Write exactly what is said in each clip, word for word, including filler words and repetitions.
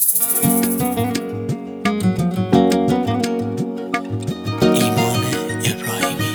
ایمان ابراهیمی.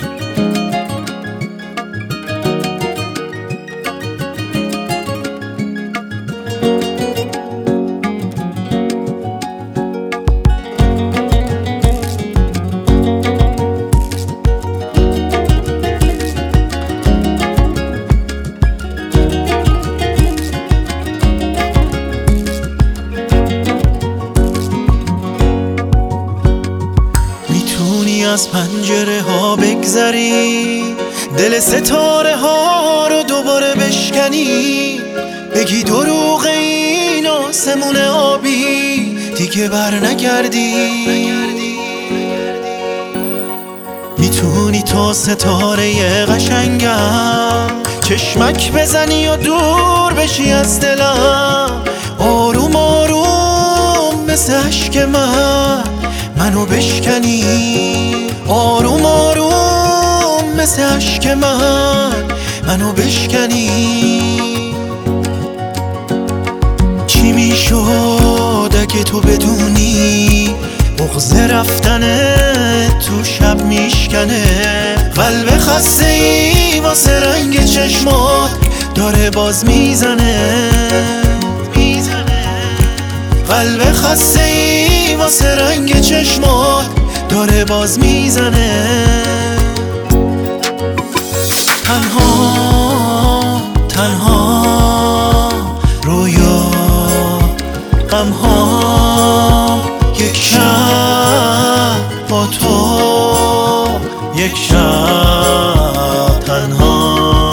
از پنجره ها بگذری، دل ستاره ها رو دوباره بشکنی، بگی دروغ این آسمون آبی دیگه بر نگردی. میتونی تا ستاره قشنگم چشمک بزنی و دور بشی از دلم، آروم آروم مثل عشق من منو بشکنی، آروم آروم مثل عشق من منو بشکنی. چی میشد اگه تو بدونی بغض رفتنه تو شب میشکنه، قلب خسته ای واسه رنگ چشمات داره باز میزنه، قلب خسته ای واسه رنگ چشمات داره باز میزنه. تنها تنها رویا غمها، یک شب با تو، یک شب تنها.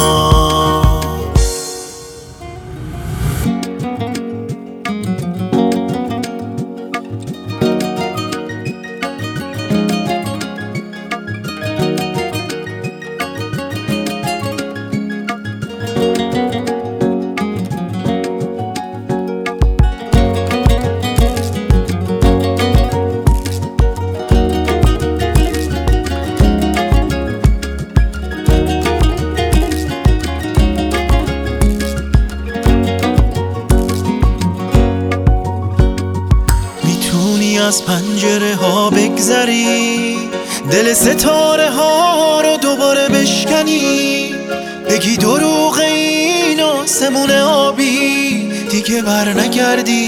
از پنجره ها بگذری، دل ستاره ها رو دوباره بشکنی، بگی دروغ این آسمون آبی دیگه بر نگردی.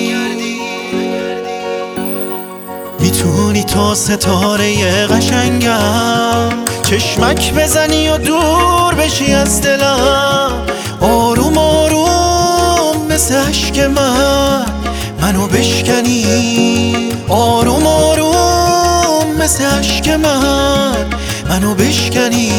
میتونی تا ستاره قشنگم چشمک بزنی و دور بشی از دلم، آروم آروم مثل عشق من منو بشکنی، آروم آروم مثل عشق من منو بشکنی.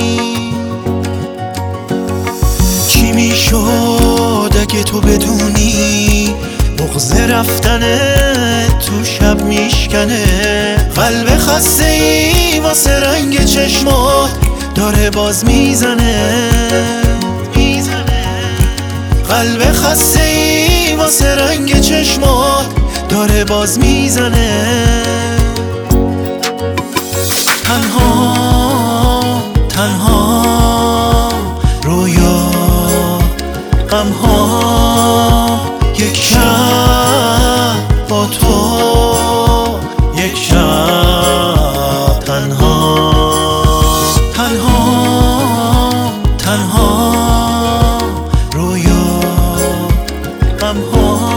چی میشد اگه تو بدونی بغض رفتنه تو شب میشکنه، قلب خسته ای واسه رنگ چشمات داره باز میزنه، قلب خسته ای واسه رنگ چشمات داره باز میزنه. تنها تنها رویا غمها، یک شب با تو، یک شب تنها. تنها تنها رویا غمها.